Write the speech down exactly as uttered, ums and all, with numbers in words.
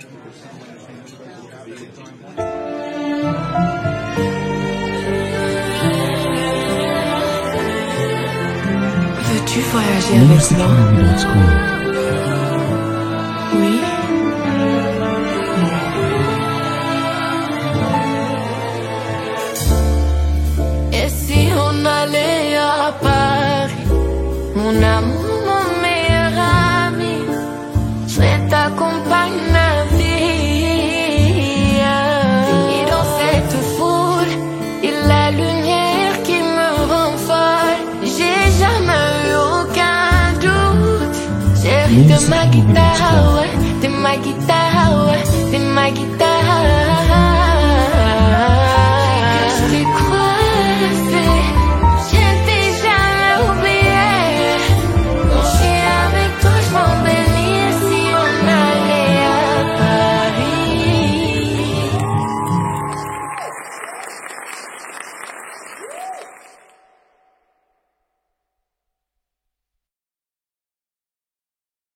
Veux-tu voyager avec moi? Oui. Et si on allait à Paris, mon amour, mon meilleur ami, je serais ta compagne de vie. Et dans cette foule, il y a la lumière qui me rend folle. J'ai jamais eu aucun doute. Chérie, t'es ma guitare, ouais, t'es ma guitare, ouais, t'es ma guitare.